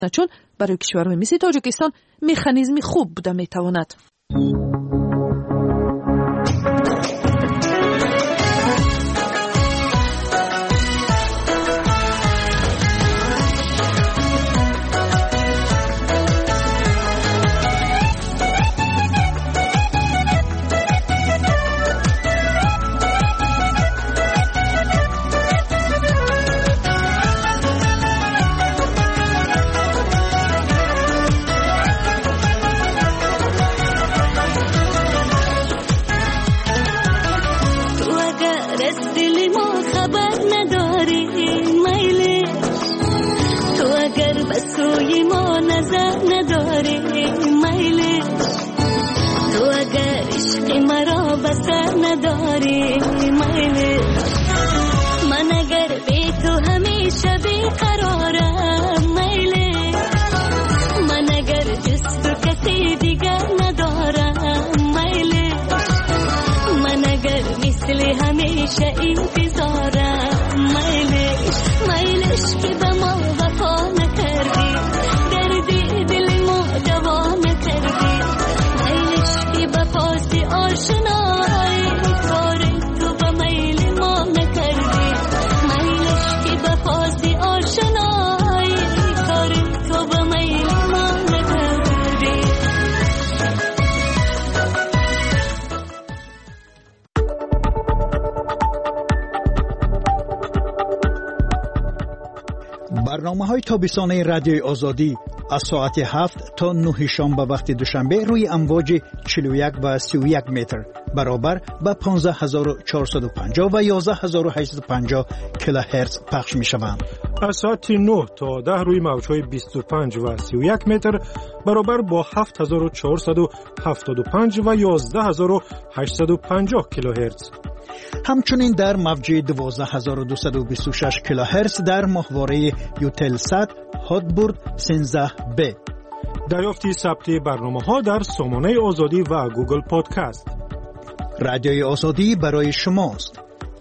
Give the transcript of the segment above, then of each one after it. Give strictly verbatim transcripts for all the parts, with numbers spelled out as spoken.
چون برای کشورهای مثل تاجیکستان مکانیزمی خوب بوده میتواند. برنامه‌های تابستانه رادیوی آزادی از ساعت هفت تا نه شنبه وقت دوشنبه روی امواج چهل و یک و سی و یک متر برابر با پانزده هزار و چهارصد و پنجاه و یازده هزار و هشتصد و پنجاه کیلوهرتز پخش می‌شوند. از ساعت نه تا ده روی موج‌های بیست و پنج و سی و یک متر برابر با هفت هزار و چهارصد و هفتاد و پنج و یازده هزار و هشتصد و پنجاه کیلوهرتز. همچنین در موج دوازده هزار و دویست و بیست و شش کیلوهرتز در ماهواره یوتلسات هاتبورد سیزده بی. دریافتی ثبت برنامه‌ها در سامانه آزادی و گوگل پادکست. رادیوی آزادی برای شماست.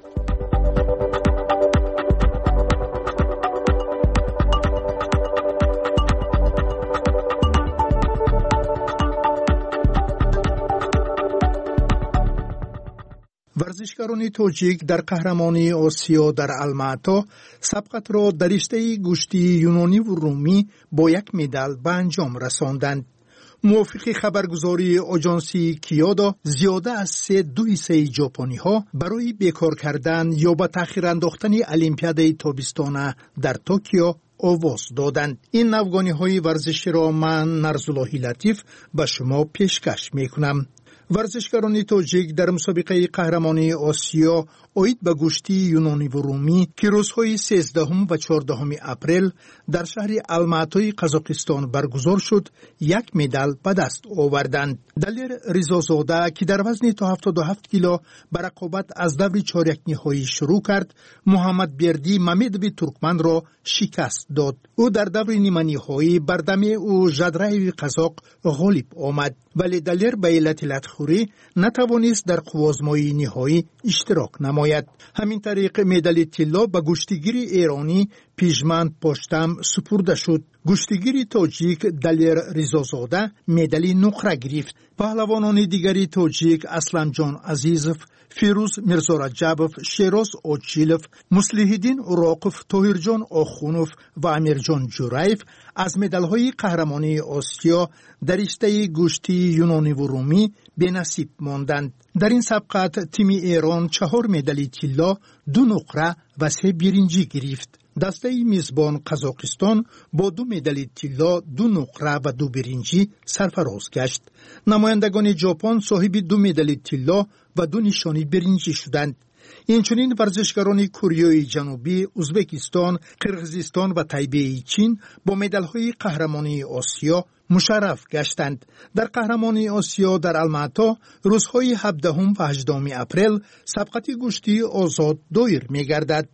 ورزشکاران تاجیک در قهرمانی آسیا در الماتا سبقت را در رشته گوشتی یونانی و رومی با یک مدال به انجام رساندند. موافق خبرگزاری آژانسی کیودا زیاده از سه دو حصه ژاپنی ها برای بیکار کردن یا به تأخیر انداختن المپیاد تابستانه در توکیو آواز دادند. این افغانی های ورزشی را من نرزاللهی لطیف به شما پیشکش می کنم. ورزشکاران تاجیک در مسابقه قهرمانی آسیا اوید به گوشتی یونانی و رومی که روزهای سیزدهم و چهاردهم اپریل در شهر الماتای قزاقستان برگزار شد یک مدال به دست آوردند. دلیر ریزازاده که در وزن تا هفتاد و هفت کیلو به رقابت از دور چهارک نهایی شروع کرد، محمد بیردی ممدوی ترکمن را شکست داد. او در دور نیمه نهایی بر دم او ژدرایوی قزاق غالب آمد، ولی دلیر به علت لطخوری نتوانست در قوازمایی نهایی اشتراک نماید. همین طریق مدال طلا به گوشتگیر ایرانی پیشمند پاشتم سپرده شد. گوشتگیر تاجیک دلیر ریزازاده مدال نقره گرفت. پهلوانان دیگری تاجیک اسلم جان عزیزов، فیروز میرزا رجبov، شیراز اوچیلov، مصلح‌الدین راقف، طاهرجان آخونوف و امیرجان جورایف از مدال‌های قهرمانی آسیا در رشته گوشتی یونانی و رومی به نصیب ماندند. در این سبقت تیم ایران چهار مدال طلا، دو نقره و سه برنجی گرفت. دسته میزبان قزاقستان با دو مدال طلا، دو نقره و دو برنجی سرفراز گشت. نمایندگان ژاپن صاحب دو مدال طلا و دو نشانی برنجی شدند. اینچنین ورزشکاران کره جنوبی، ازبکستان، قرقیزستان و تایبه چین با مدال‌های قهرمانی آسیا مشرف گشتند. در قهرمانی آسیا در الماتا روزهای هفدهم و هجدهم اپریل سبقت گوشتی آزاد دایر می‌گردد.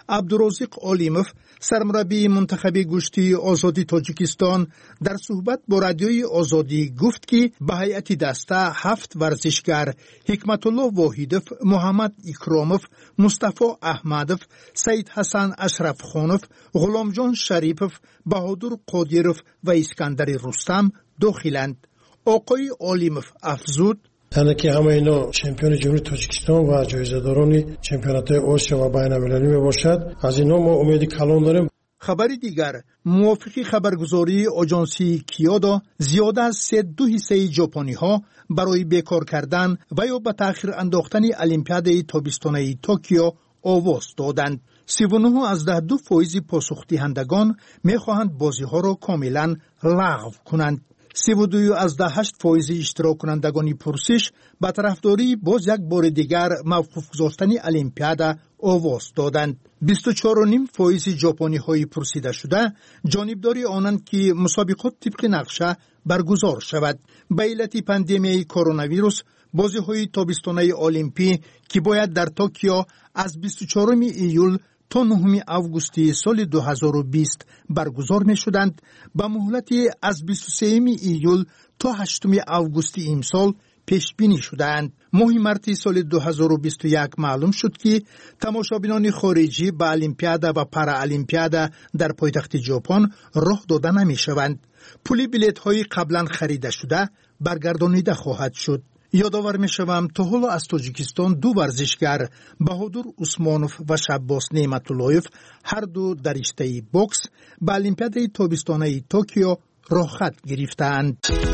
عبدالرزاق علیموف سرمربی منتخب گشتی آزادی تاجیکستان در صحبت با رادیوی آزادی گفت که به هیئت دسته هفت ورزشگر حکمت الله واحدوف، محمد اکراموف، مصطفی احمدوف، سید حسن اشرف خانوف، غلام جان شریفوف، بهادر قادیروف و اسکندر رستم داخلند. آقای علیموف افزود: یعنی که همه اینا چمپیون جمهوری تاجیکستان و جایزه‌داران چمپیونات آسیا و بین‌المللی میباشد. از اینا ما امید کلان داریم. خبری دیگر، موافق خبرگزاری آژانسی کیودا، زیاده از سه دو حصه ژاپنی ها برای بیکار کردن و یا به تأخیر انداختن المپیاد تابستانه توکیو آواز دادند. سی و نه از ده دو فایز پاسخ دهندگان میخواهند بازی ها را کاملا لغو کنند. سی و دو از ده هشت فایز اشتراک کنندگانی پرسش به طرفداری باز یک بار دیگر موقوف گذاشتن المپیاد آواز دادند. بیست و چهار و نیم فایز ژاپنی های پرسیده شده جانبداری آنند که مسابقات طبق نقشه برگزار شود. به علت پاندمی کرونا ویروس بازی های تابستانه المپی که باید در توکیو از بیست و چهارم ایول تا نهم آگوست سال دو هزار و بیست برگزار می شدند، به مهلت از بیست و سوم ایول تا هشتم آگوست امسال پیش بینی شدند. ماه مارس سال دو هزار و بیست و یک معلوم شد که تماشابینان خارجی به المپیاد و پارا المپیاد در پایتخت ژاپن راه داده نمی شوند. پول بلیط های قبلا خریده شده برگردانیده خواهد شد. یادآور می شوم تا حالا از تاجیکستان دو ورزشگر بهادر عثمانوف و شباس نعمت اللهیف هر دو در رشته بوکس به المپیاد تابستانه توکیو راه خط گرفتند.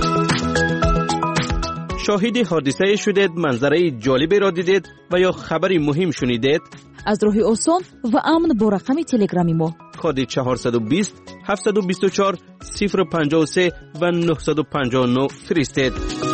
شاهد حادثه شدید، منظره جالبی را دیدید و یا خبری مهم شنیدید؟ از راه آسان و امن با رقم تلگرامی ما کد چهارصد و بیست هفتصد و بیست و چهار صفر پنجاه و سه و نهصد و پنجاه و نه فرستید.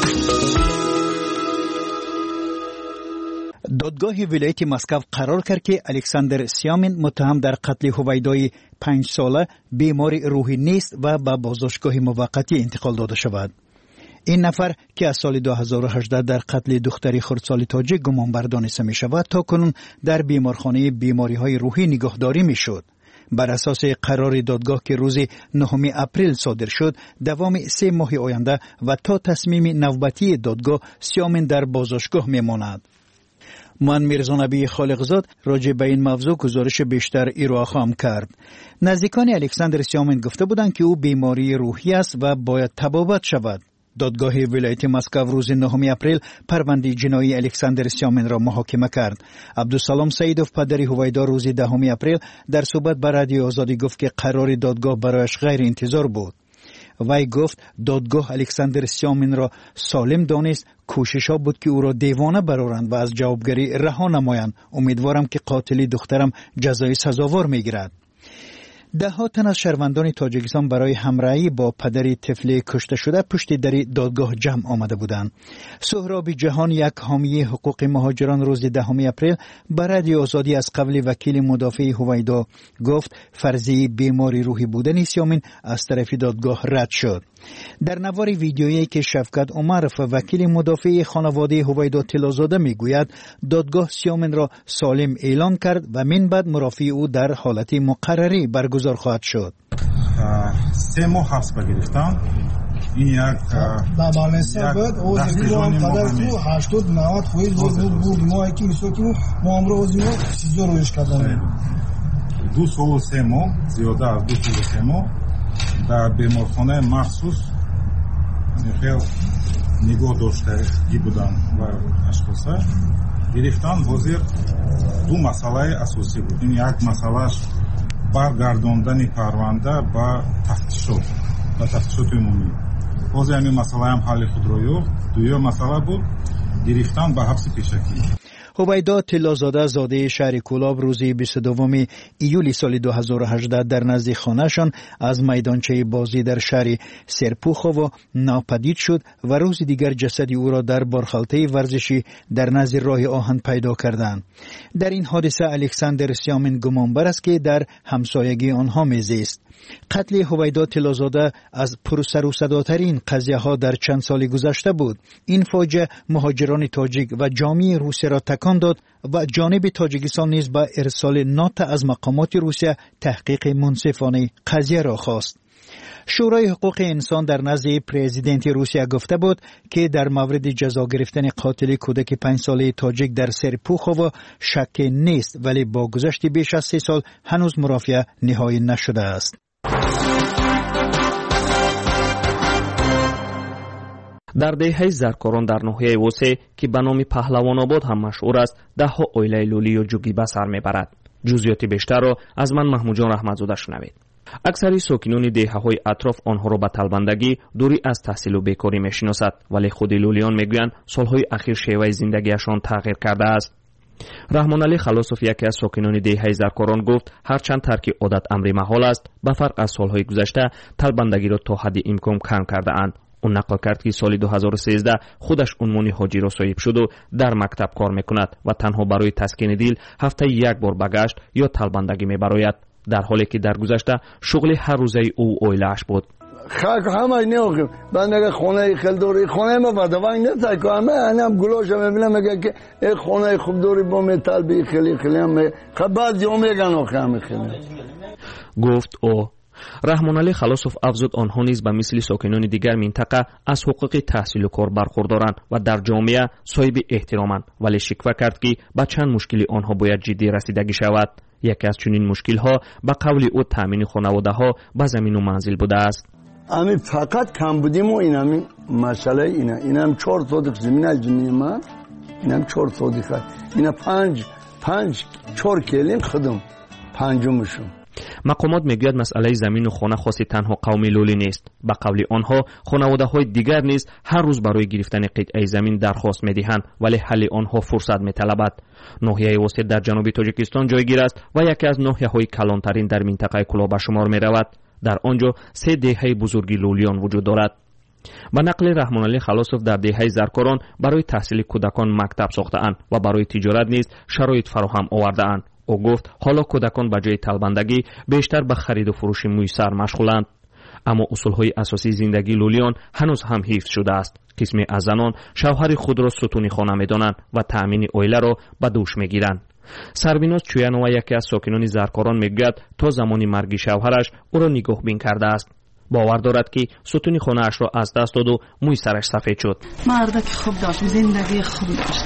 دادگاه ولایت مسکو قرار کرد که الکساندر سیامین متهم در قتل هویدای پنج ساله بیمار روحی نیست و به بازداشتگاه موقتی انتقال داده شود. این نفر که از سال دو هزار و هجده در قتل دختری خردسال تاجیک گمانبر دانسته می شود تا کنون در بیمارخانه بیماری های روحی نگهداری می شد. بر اساس قرار دادگاه که روز نهم اپریل صادر شد، دوام سه ماه آینده و تا تصمیم نوبتی دادگاه سیامین در بازداشتگاه می ماند. من میرزا نبی خالقزاد راجع به این موضوع گزارش بیشتر ارائه خواهم کرد. نزدیکان الکساندر سیامین گفته بودند که او بیماری روحی است و باید تبابت شود. دادگاه ولایت مسکو روز نهم اپریل پرونده جنایی الکساندر سیامین را محاکمه کرد. عبدالسلام سیدوف پدر هویدا روز دهم اپریل در صحبت با رادیو آزادی گفت که قرار دادگاه برایش غیر انتظار بود. وی گفت دادگاه الکساندر سیامین را سالم دانست، کوشش‌ها بود که او را دیوانه برآورند و از جوابگری رها نمایند. امیدوارم که قاتل دخترم جزای سزاوار میگیرد. ده ها تن از شهروندان تاجیکستان برای همراهی با پدر طفل کشته شده پشت در دادگاه جمع آمده بودند. سهراب جهان، یک حامی حقوق مهاجران، روز دهم اپریل برای رادیو آزادی از قبل وکیل مدافع هویدا گفت فرضیه بیماری روحی بودن سیامین از طرف دادگاه رد شد. در نوار ویدیویی که شفقت عمرف وکیل مدافع خانواده هویدا اطلاع داده میگوید دادگاه سیامین را سالم اعلام کرد و من بعد مرافع او در حالت مقرری برگزار خواهد شد. سه ماه حبس گرفتن. این یک با بالنسا بود او زیران قدر تو هشتاد نود فایز بود ما یکی میسوکیم ما امروز اوزیمو سیزده روش کردن. دو سال و سه ماه زیاده از دو سال و سه ماه در بیمارخانه مخصوص خیلی نگاه داشتگی بودن و اشخاصا گرفتن. وزیر دو مسئله اساسی بود. این یک مسئلهش برگرداندن پرونده به تفتیشات و تفتیشات عمومی. وزیر همین مسئله هم حل خود را یافت. دویا مسئله بود گرفتن به حبس پیشکی. هویدا طلازاده زاده شهر کولاب روز بیست و دوم ایولی سال دو هزار و هجده در نزد خانه‌شان از میدانچه بازی در شهر سرپوخو ناپدید شد و روز دیگر جسد او را در بارخالته ورزشی در نزد راه آهن پیدا کردند. در این حادثه الکساندر سیامین گمانبر است که در همسایگی آنها میزیست. قتل هویدا طلازاده از پرسر و صداترین قضیه ها در چند سال گذشته بود. این فاجعه مهاجران تاجیک و جامعه روسیه را تکان تکان داد و جانب تاجیکستان نیز با ارسال نات از مقامات روسیه تحقیق منصفانه قضیه را خواست. شورای حقوق انسان در نزد پرزیدنت روسیه گفته بود که در مورد جزا گرفتن قاتل کودک پنج ساله تاجیک در سرپوخوو شک نیست، ولی با گذشت بیش از سه سال هنوز مرافعه نهایی نشده است. در دهه زرکاران در ناحیه وسه که به نام پهلوان آباد هم مشهور است، ده ها اویله لولی و جوگی به سر میبرد. جزئیات بیشتر را از من محمود جان رحمتزاده شنوید. اکثری ساکنان دهه‌های اطراف آنها را به طلبندگی، دوری از تحصیل و بیکاری میشناسد، ولی خود لولیان میگویند سالهای اخیر شیوه زندگیشان تغییر کرده است. رحمان علی خلاصوف یکی از ساکنان دهه زرکاران گفت هرچند ترک عادت امری محال است، به فرق از سالهای گذشته طلبندگی را تا حد امکان کم کرده اند. اون نقل کرد که سال دو هزار و سیزده خودش عنوان حاجی را صاحب شد و در مکتب کار میکند و تنها برای تسکین دل هفته یک بار بگشت یا طلبندگی میبراید، در حالی که در گذشته شغل هر روزه او اویله‌اش بود. خاک همه نیوگم بنده خونه خیلی دوری خونه ما بدوای نتای که همه انم گلوش میبینم میگه که این خونه خوب دوری با متال بی خیلی خیلی هم خبر دیو میگن آخه همه خیلی گفت او. رحمان علی خلاصوف افزود آنها نیز به مثل ساکنان دیگر منطقه از حقوق تحصیل و کار برخوردارند و در جامعه صاحب احترامند، ولی شکوه کرد که به چند مشکلی آنها باید جدی رسیدگی شود. یکی از چنین مشکل ها به قول او تامین خانواده ها به زمین و منزل بوده است. امی فقط کم بودیم و اینم مسئله اینه اینم چهار صدق زمین از زمین من اینم چهار صدق اینا پنج پنج چهار کلیم خودم پنجمشون. مقامات میگوید مسئله زمین و خانه خاص تنها قوم لولی نیست. به قول آنها خانواده های دیگر نیز هر روز برای گرفتن قطعه زمین درخواست میدهند، ولی حل آنها فرصت میطلبد. ناحیه وسط در جنوب تاجیکستان جایگیر است و یکی از ناحیه های کلانترین در منطقه کلاه به شمار می رود. در آنجا سه دهه بزرگی لولیان وجود دارد. به نقل رحمان علی خلاصوف در دهه زرکاران برای تحصیل کودکان مکتب ساخته‌اند و برای تجارت نیز شرایط فراهم آورده‌اند. او گفت حالا کودکان به جای طلبندگی بیشتر به خرید و فروش موی سر مشغولند. اما اصولهای اساسی زندگی لولیان هنوز هم حفظ شده است. قسمی از زنان شوهر خود را ستون خانه می‌دانند و تأمین اویله را به دوش می‌گیرند. سربیناز چویانو یکی از ساکنان زرکاران میگوید تا زمانی مرگ شوهرش او را نگاهبین کرده است. باور دارد که ستون خانه اش را از دست داد و موی سرش سفید شد. مردک خوب داشت، زندگی خوب داشت.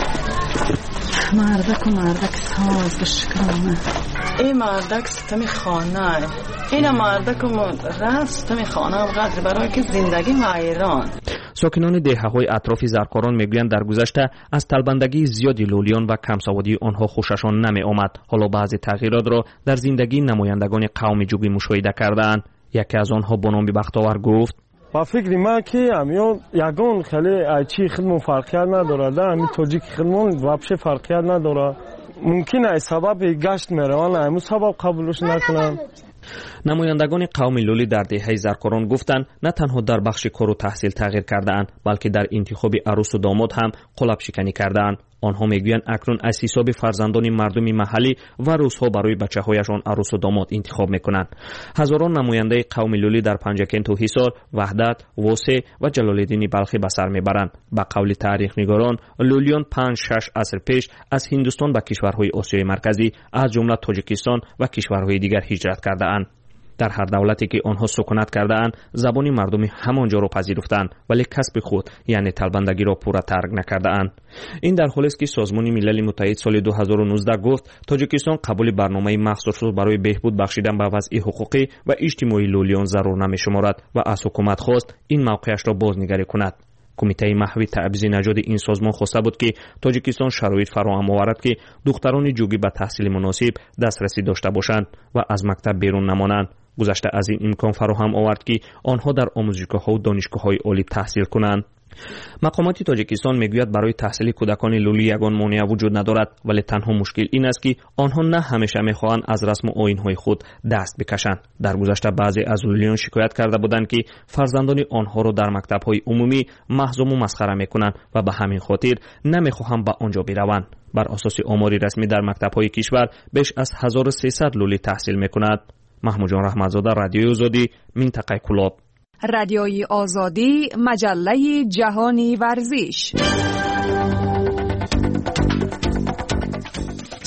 مردک و مردک ساز بشکرانه. این مردک ستم خانه، این مردک و رفت ستم خانه و قدر برای که زندگی ویران. ساکنان دهه‌های اطراف زرکاران میگویند در گذشته از طلبندگی زیادی لولیان و کمسوادی آنها خوششان نمی آمد. حالا بعضی تغییرات را در زندگی نمایندگان قوم جوگی مشاهده کردند. یکی از آنها با نام بختاور گفت با فکر ما که امیون یگان خیلی چی خیلی فرقیت نداره، امی تاجیک خیلی واپش فرقیت نداره. ممکنه سبب گشت میروان امو سبب قبولش نکنم. نمایندگان قوم لولی در دهه زرکاران گفتند نه تنها در بخش کار و تحصیل تغییر کرده اند، بلکه در انتخاب عروس و داماد هم قلاب شکنی کرده اند. آنها میگویند اکنون از حساب فرزندان مردم محلی و روزها برای بچه‌هایشان عروس و داماد انتخاب میکنند. هزاران نماینده قوم لولی در پنجکن و حصار، وحدت، وسه و جلالالدین بلخی به سر میبرند. به قول تاریخ نگاران لولیان پنج شش عصر پیش از هندوستان به کشورهای آسیای مرکزی از جمله تاجیکستان و کشورهای دیگر هجرت کرده اند. در هر دولتی که آنها سکونت کرده اند زبان مردمی همانجا را پذیرفتند، ولی کسب خود یعنی طلبندگی را پورا ترک نکرده اند. این در حالی است که سازمان ملل متحد سال دو هزار و نوزده گفت تاجیکستان قبول برنامه مخصوص برای بهبود بخشیدن به وضع حقوقی و اجتماعی لولیان ضرور نمی‌شمارد و از حکومت خواست این موقعش را بازنگری کند. کمیته محوی تعویض نژاد این سازمان خواسته بود که تاجیکستان شرایط فراهم آورد که دختران جوگی به تحصیل مناسب دسترسی داشته باشند و از مکتب بیرون نمانند. گذشته از این امکان فراهم آورد که آنها در آموزشگاه‌ها و دانشگاه‌های عالی تحصیل کنند. مقامات تاجیکستان میگوید برای تحصیل کودکان لولی یگان مانع وجود ندارد، ولی تنها مشکل این است که آنها نه همیشه میخواهند از رسم و آیین‌های خود دست بکشند. در گذشته بعضی از لولیان شکایت کرده بودند که فرزندان آنها را در مکتب‌های عمومی محضوم و مسخره میکنند و به همین خاطر نمیخواهند به آنجا بروند. بر اساس آمار رسمی در مکتب‌های کشور بیش از هزار و سیصد لولی تحصیل میکند. محمود جان رحمتزاده، رادیوی آزادی، منطقه کلاب. رادیوی آزادی، مجله جهانی ورزش.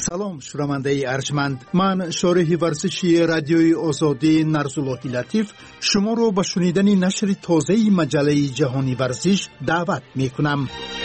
سلام شنونده ارجمند، من شارح ورزشی رادیوی آزادی نرزالله لطیف شما رو به شنیدن نشر تازه مجله جهانی ورزش دعوت می کنم.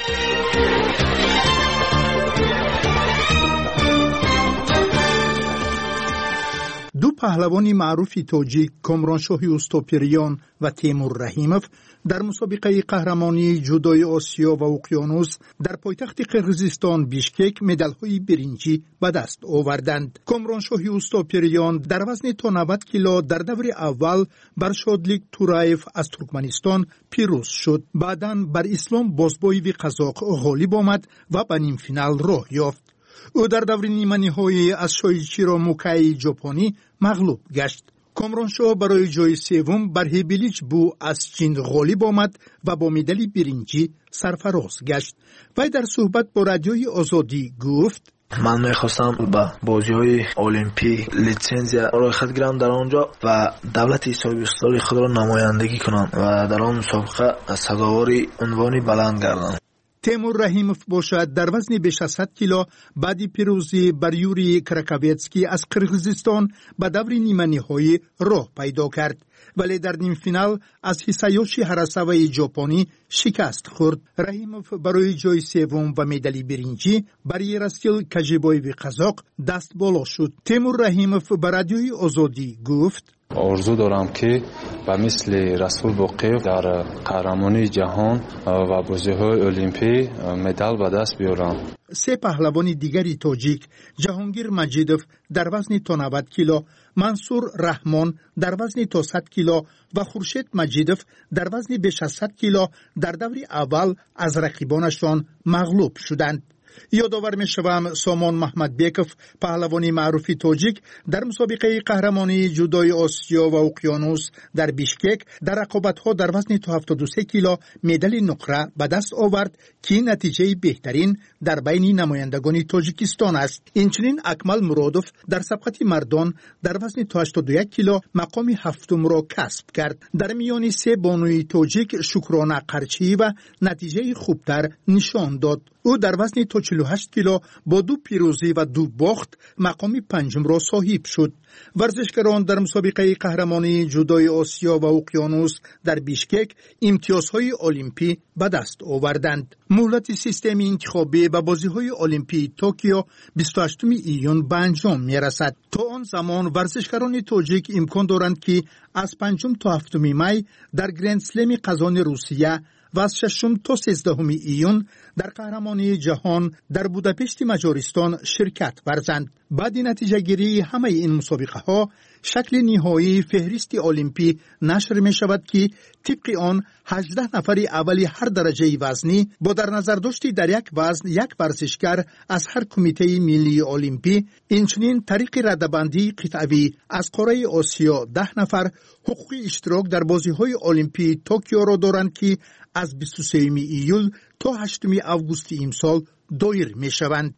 دو پهلوان معروف تاجیک کامرانشاه اوستوپیریان و تیمور رحیموف در مسابقه قهرمانی جودوی آسیا و اقیانوس در پایتخت قرقیزستان بیشکک مدال‌های برنجی به دست آوردند. کامرانشاه اوستوپیریان در وزن تا نود کیلو در دور اول بر شادلیک تورایف از ترکمنستان پیروز شد. بعداً بر اسلام بازبایوی قزاق غالب آمد و به نیم فینال راه یافت. او در دور نیمه نهایی از شویچیرو موکای ژاپنی مغلوب گشت. کامرانشاه برای جای سوم بر هیبلیچ بو از چین غالب آمد و با مدال برنجی سرفراز گشت. وی در صحبت با رادیوی آزادی گفت: من میخواستم با بازی های المپی لیسنزیا را خود گیرم در آنجا و دولت اسلامی استانی خود را نمایندگی کنم و در آن مسابقه سزاوار عنوان بلند گردم. تیمور رحیموف باشد در وزن بیش از صد کیلو بعد پیروزی بر یوری کراکویتسکی از قرقیزستان به دور نیمه نهایی راه پیدا کرد، ولی در نیم فینال از هیسایوشی هاراساوای ژاپنی شکست خورد. رحیموف برای جای سوم و مدال برنجی بر یراسیل کاژیبایوی قزاق دست بالا شد. تیمور رحیموف به رادیوی آزادی گفت: آرزو دارم که به مثل رسول باقیف در قهرمانی جهان و بازی‌های المپی مدال به دست بیارم. سه پهلوان دیگری تاجیک، جهانگیر مجیدوف در وزن تا نود کیلو، منصور رحمان در وزن تا صد کیلو و خورشید مجیدوف در وزن بیش از صد کیلو در دور اول از رقیبانشان مغلوب شدند. یادآور می‌شوم سامان محمد بیکوف پهلوانی معروف تاجیک در مسابقه قهرمانی جودوی آسیا و اقیانوس در بیشکک در رقابت‌ها در وزن تا هفتاد و سه کیلو مدال نقره به دست آورد که نتیجه بهترین در بین نمایندگان تاجیکستان است. اینچنین اکمل مرادوف در سبقت مردان در وزن تا هشتاد و یک کیلو مقام هفتم را کسب کرد. در میان سه بانوی تاجیک شکرانه قرچی و نتیجه خوبتر نشان داد. او در وزن تا چهل و هشت کیلو با دو پیروزی و دو باخت مقام پنجم را صاحب شد. ورزشکاران در مسابقه قهرمانی جودوی آسیا و اقیانوس در بیشکک امتیازهای المپی به دست آوردند. مهلت سیستم انتخابی به بازی‌های المپی توکیو بیست و هشتم ایون به انجام می‌رسد. تا آن زمان ورزشکاران تاجیک امکان دارند که از پنجم تا هفتم می در گرند اسلم قزان روسیه و از ششم تا سیزدهم ایون در قهرمانی جهان در بوداپشت مجارستان شرکت ورزند. بعد نتیجه گیری همه این مسابقه ها شکل نهایی فهرست المپی نشر می شود که طبق آن هجده نفر اولی هر درجه وزنی با در نظر داشتی در یک وزن یک ورزشکار از هر کمیته ملی المپی، اینچنین طریق رده‌بندی قطعی از قاره آسیا ده نفر حقوق اشتراک در بازی‌های المپی توکیو را دارند که از بیست و سوم ایول تا هشتم آگوست امسال دایر می شوند.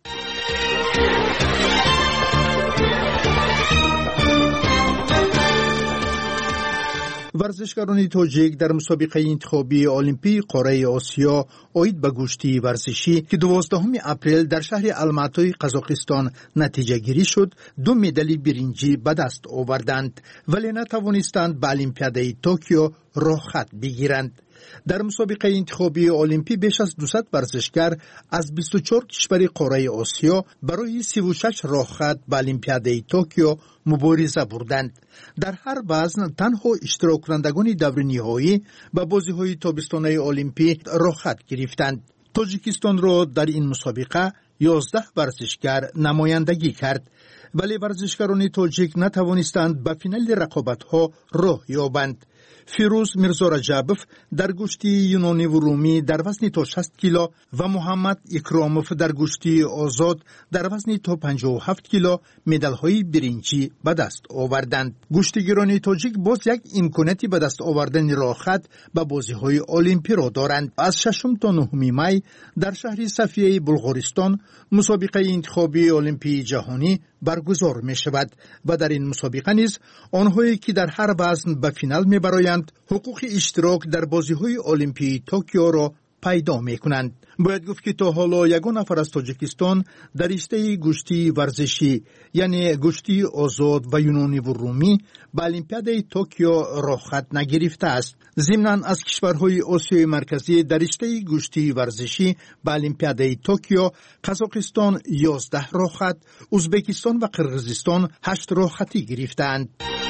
ورزشکاران تاجیک در مسابقه انتخابی المپی قاره آسیا عاید به گشتی ورزشی که دوازدهم اپریل در شهر الماتای قزاقستان نتیجه گیری شد دو مدال برنجی به دست آوردند، ولی نتوانستند به المپیادای توکیو راه خط بگیرند. در مسابقه انتخابی المپی بیش از دویست ورزشکار از بیست و چهار کشور قاره آسیا برای سی و شش راه خط به المپیادای توکیو مبارزه بردند. در هر وزن تنها اشتراک کنندگان دور نهایی به بازی‌های تابستانه المپی راه خط گرفتند. تاجیکستان را در این مسابقه یازده ورزشکار نمایندگی کرد، ولی ورزشکاران تاجیک نتوانستند به فینال رقابت‌ها راه یابند. فیروز میرزا رجبوف در گشتی یونانی و رومی در وزن تا شصت کیلو و محمد اکراموف در گشتی آزاد در وزن تا پنجاه و هفت کیلو مدال‌های برنجی به دست آوردند. گشتیگران تاجیک باز یک امکاناتی به دست آوردن راه خط به بازی‌های المپی را دارند. از ششم تا نهم می در شهر صفیه بلغارستان مسابقه انتخابی المپی جهانی برگزار می شود و در این مسابقه نیز آنهایی که در هر وزن به فینال می برایند حقوق اشتراک در بازی‌های المپی توکیو را پیدا می کنند. باید گفت که تا حالا یگان نفر از تاجیکستان در رشته گشتی ورزشی یعنی گشتی آزاد و یونانی و رومی به المپیاد توکیو راه خط نگرفته است. ضمناً از کشورهای آسیای مرکزی در رشته گشتی ورزشی به المپیاد توکیو قزاقستان یازده راه خط، ازبکستان و قرقیزستان هشت راه خطی گرفتند.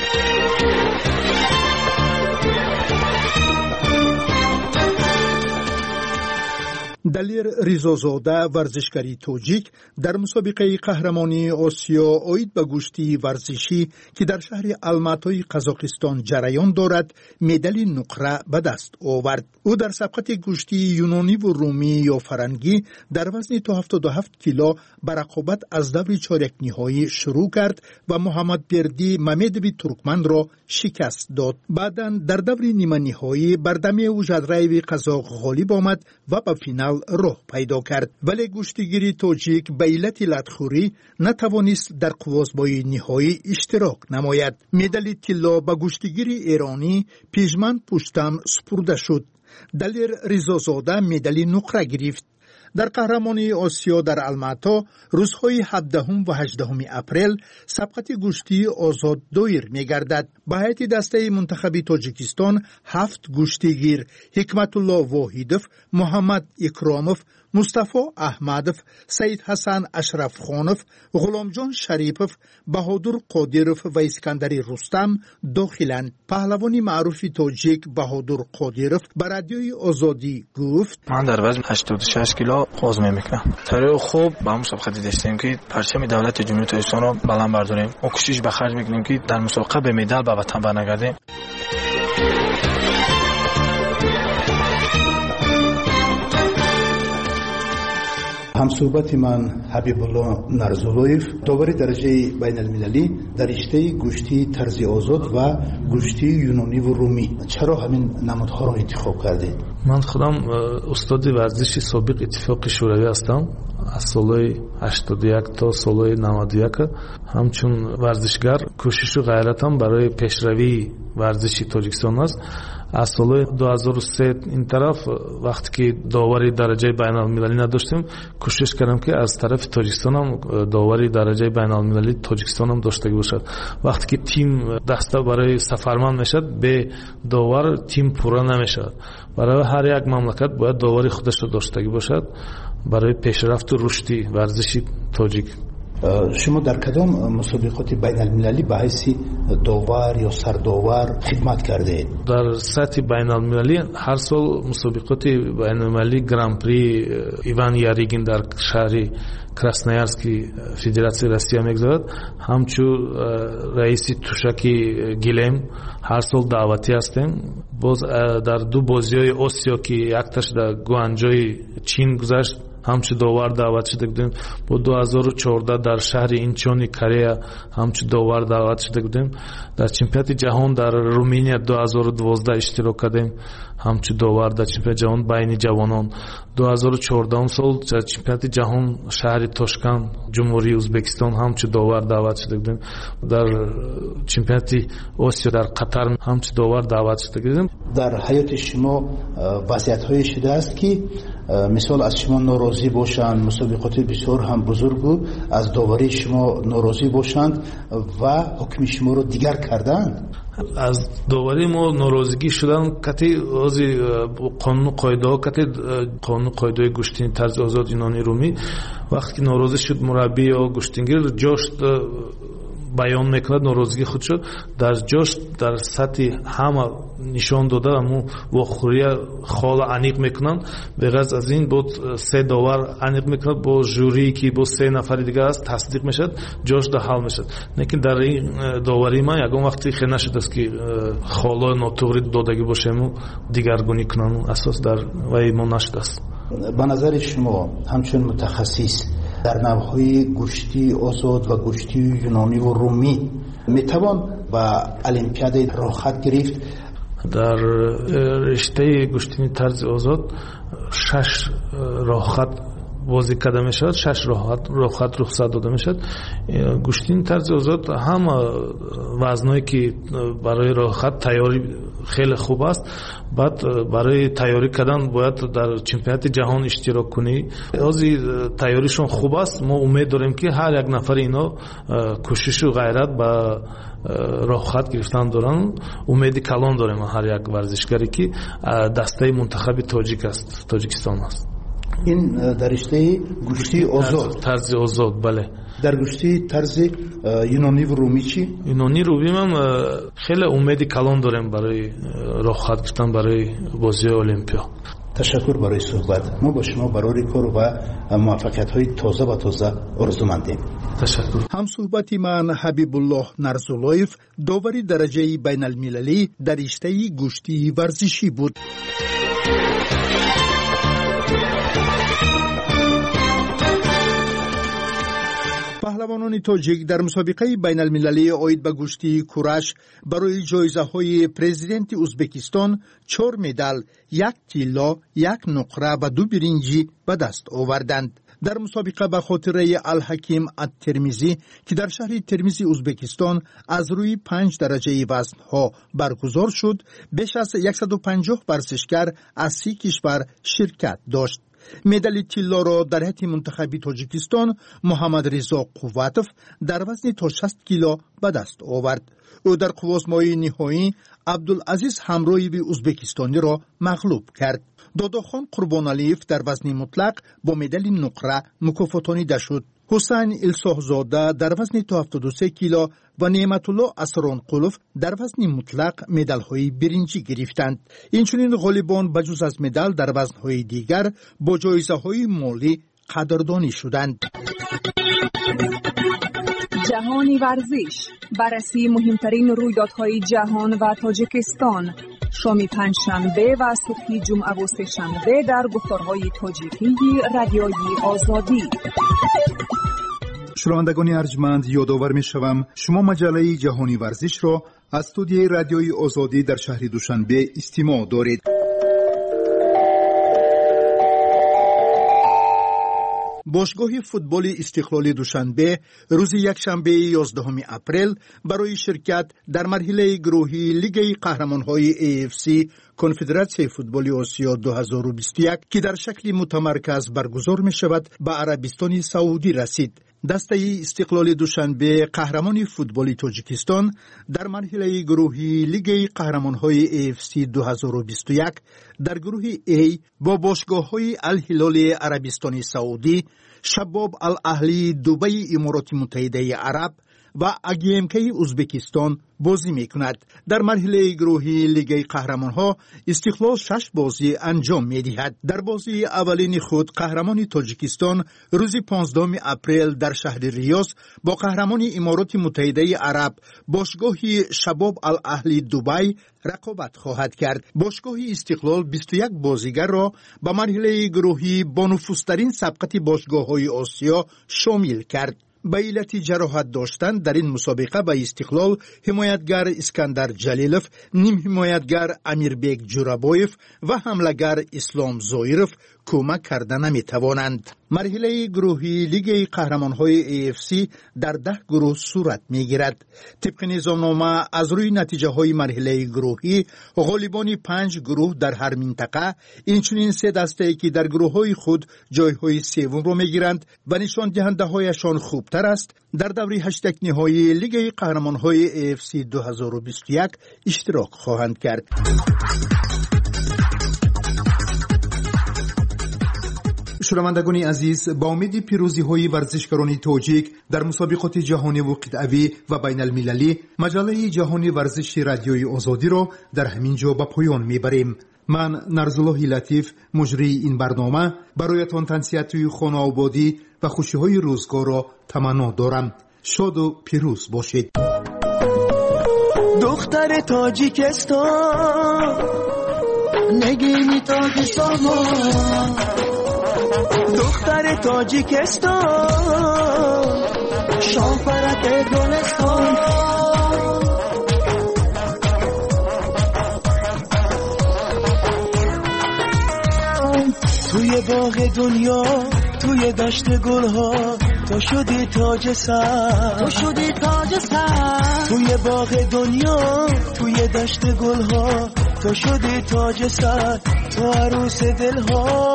دلیر ریزازاده ورزشکاری توجیک در مسابقه قهرمانی آسیا آید به گشتی ورزشی که در شهر الماتای قزاقستان جریان دارد مدال نقره به دست آورد. او در سبقت گشتی یونانی و رومی یا فرنگی در وزن تا هفتاد و هفت کیلو به رقابت از دور چهارک نهایی شروع کرد و محمد بردی ممدوی ترکمن را شکست داد. بعداً در دور نیمه نهایی بردمی وجدرایوی قزاق غالب آمد و به فینال راه پیدا کرد، ولی گشتیگیری توجیک به علت لطخوری نتوانست در قوازبای نهایی اشتراک نماید. مدال طلا به گشتیگیر ایرانی پیژمن پشتم سپرده شد. دلیر ریزازاده مدال نقره گرفت. در قهرمانی آسیا در الماتا روزهای هفدهم و هجدهم اپریل سبقت گشتی آزاد دایر می‌گردد. به هیئت دسته منتخب تاجیکستان هفت گشتیگیر حکمت الله واحدوف، محمد اکراموف، مصطفی احمدوف، سید حسن اشرف خانوف، غلامجان شریفوف، بهادر قادیروف و اسکندر رستم داخلند. پهلوانی معروف تاجیک بهادر قادیروف به رادیوی آزادی گفت: من در وزن هشتاد و شش کیلو قازم میکنم. طریق خوب با مسابقه داشتیم که پرچم دولت جمهوری تاجیکستان رو بلند برداریم. ما کوشش به خرج میکنیم که در مسابقه به مدال به وطن برنگردیم. همصحبت من حبیب الله نرزولویف، داور درجه بین المللی در رشته گشتی طرز آزاد و گشتی یونانی و رومی. چرا همین نمادها را انتخاب کردید؟ من خودم استاد ورزشی سابق اتفاق شوروی هستم. از سالهای هشتاد و یک تا سالهای نود و یک همچون ورزشگر کوشش و غیرتم برای پیشروی ورزشی تاجیکستان است. از سال دو هزار و سه این طرف وقتی که داوری درجه بین المللی نداشتیم کوشش کردم که از طرف تاجیکستان هم داوری درجه بین المللی تاجیکستان هم داشته باشد. وقتی که تیم دسته برای سفرمند میشد به داور تیم پورا نمیشد. برای هر یک مملکت باید داوری خودش را داشته باشد برای پیشرفت و رشد ورزشی تاجیک. شما در کدام مسابقات بین المللی به حیث داور یا سرداور خدمت کرده؟ در سطح بین المللی هر سال مسابقات بین المللی گران پری ایوان یاریگین در شهر کراسنویارسکی فدراسیون روسیه میگذارد. همچون رئیس توشکی گیلم هر سال دعوتی هستیم. باز در دو بازی‌های آسیا که یکتاش در گوانجوی چین گذشت همچه داور دعوت شده بودیم. با دو هزار و چهارده در شهر اینچون کره همچه داور دعوت شده بودیم. در چمپیونات جهان در رومانیا دو هزار و دوازده اشتراک کردیم همچه داور در چمپیونات جهان بین جوانان. دو هزار و چهارده سال در چمپیونات جهان شهر تاشکند جمهوری ازبکستان همچه داور دعوت شده بودیم. در چمپیونات آسیا در قطر همچه داور دعوت شده بودیم. در حیات شما وضعیت‌های شده است که مثال از شما ناراضی باشند، مسابقات بسیار هم بزرگ بود از داوری شما ناراضی باشند و حکم شما رو دیگر کردند. از داوری ما ناراضگی شدن کتی از قانون قاعده کتی قانون قاعده گشتین طرز آزاد یونانی رومی وقتی که ناراضی شد مربی یا گشتینگیر جاش بیان میکند ناراضگی خودشو در جاش در سطح همه نشان داده امو واخوری خال عنیق میکنن. به غرض از این بود سه داور عنیق میکند با جوری که با سه نفر دیگه است تصدیق میشد جاش ده حل میشد. لیکن در این داوری ما یگان وقتی خیلی نشد است که خال ناتوری دادگی باشه و دیگرگونی کنن اساس در وی ما نشد است. به نظر شما همچون متخصص در نوعهای گوشتی آزاد و گوشتی یونانی و رومی میتوان با المپیاد راه خط گرفت؟ در رشته گوشتنی طرز آزاد شش راه خط بازی کرده میشد، شش راحت راحت رخصت داده میشد. گوشتین طرز آزاد هم وزنایی که برای راحت تیاری خیلی خوب است. بعد برای تیاری کردن باید در چمپیونات جهان اشتراک کنی. از تیاریشون خوب است. ما امید داریم که هر یک نفر اینا کوشش و غیرت با راحت گرفتن دارن. امید کلان داریم هر یک ورزشکاری که دسته منتخب تاجیک است، تاجیکستان است. این در رشته گوشتی آزاد، طرز آزاد، بله. در گوشتی طرز یونانی و رومی چی؟ یونانی رومی هم خیلی امید کلان داریم برای راحت گرفتن برای بازی المپیا. تشکر برای صحبت. ما با شما برای کار و موفقیت های تازه و تازه آرزومندیم. تشکر. هم صحبت من حبیب الله نرزولایف، داوری درجه بین المللی در رشته گوشتی ورزشی بود. پهلوانان تاجیک در مسابقه بین المللی عاید به گوشتی کورش برای جایزه های پرزیدنت ازبکستان چهار مدال، یک طلا، یک نقره و دو برنجی به دست آوردند. در مسابقه به خاطره الحکیم الترمیزی که در شهر ترمیز ازبکستان از روی پنج درجه وزنها برگزار شد، بیش از صد و پنجاه ورزشکار از سی کشور شرکت داشت. مدال طلا را در هیئت منتخبی تاجیکستان محمد رضا قوتوف در وزن تا شصت کیلو به دست آورد. او در قواسمای نهایی عبدالعزیز همرویی ازبکستانی را مغلوب کرد. داداخان قربانعلیف در وزن مطلق با مدال نقره مکافاتانیده شد. حسین الساهزاده در وزن تا هفتاد و سه کیلو و نعمت الله اسرانقلوف در وزن مطلق مدال های برنجی گرفتند. اینچنین غالبان بجز از مدال در وزن های دیگر با جایزه های مالی قدردانی شدند. جهانی ورزش، بررسی مهمترین رویدادهای جهان و تاجیکستان، شام پنجشنبه و صبح جمعه و سه‌شنبه در گفتارهای تاجیکی رادیوی آزادی. شنوندگان ارجمند، یادآور می‌شوم شما مجله جهانی ورزش را از استودیوی رادیوی آزادی در شهر دوشنبه استماع دارید. باشگاه فوتبال استقلال دوشنبه روز یکشنبه یازدهم اپریل برای شرکت در مرحله گروهی لیگ قهرمان‌های ای اف سی کنفدراسیون فوتبال آسیا دو هزار و بیست و یک که در شکل متمرکز برگزار می‌شود به عربستان سعودی رسید. دسته استقلال دوشنبه قهرمان فوتبال تاجیکستان در مرحله گروهی لیگ قهرمان‌های ای اف سی دو هزار و بیست و یک در گروه A با باشگاه‌های الهلال عربستان سعودی، شباب الاهلی دبی امارات متحده عرب و اگیمکی ازبکستان بازی میکند. در مرحله گروهی لیگ قهرمان‌ها استقلال شش بازی انجام می‌دهد. در بازی اولین خود قهرمان تاجیکستان روز پانزدهم اپریل در شهر ریاض با قهرمان امارات متحده عرب باشگاه شباب الاهلی دبی رقابت خواهد کرد. باشگاه استقلال بیست و یک بازیگر را به مرحله گروهی با نفوذترین سبقت باشگاه‌های آسیا شامل کرد. به علت جراحت داشتن در این مسابقه به استقلال حمایتگر اسکندر جلیلوف، نیم حمایتگر امیربک جورابویف و حملهگر اسلام زایرف کمک کرده نمی توانند. مرحله گروهی لیگ قهرمان‌های ای اف سی در ده گروه صورت می‌گیرد. طبق نظامنامه از روی نتیجه های مرحله گروهی غالبان پنج گروه در هر منطقه، اینچنین سه دسته که در گروه‌های خود جای‌های سوم را می‌گیرند و نشان دهنده‌هایشان خوبتر است، در دوره هشتگ نهایی لیگ قهرمان‌های ای اف سی دو هزار و بیست و یک اشتراک خواهند کرد. شنوندگان عزیز، با امید پیروزی های ورزشکاران تاجیک در مسابقات جهانی و قطعی و بین المللی، مجله جهانی ورزش رادیوی آزادی را در همین جا به پایان میبریم. من نرزالله لطیف، مجری این برنامه، برایتان تنسیت خانه آبادی و خوشی های روزگار را تمنا دارم. شاد و پیروز باشید. دختر تاجیکستان نگینی تاجیکستان، دختر تاجیکستان شامپرک گلستان، توی باغ دنیا توی دشت گل ها تو شدی تاج سر تو شدی تاج سر توی باغ دنیا توی دشت گل ها تو شدی تاج سر تو عروس دل ها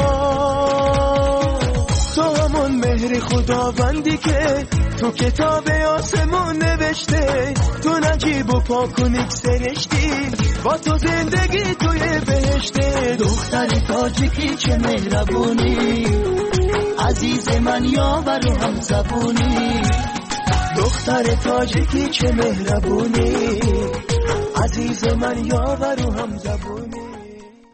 تو همون مهر خداوندی که تو کتاب آسمون نوشته تو نجیب و پاک و نگذرشتی با تو زندگی توی بهشته دختر تاجیکی چه مهربونی عزیز من یاور و هم زبونی دختر تاجیکی چه مهربونی عزیز من یاور و هم زبونی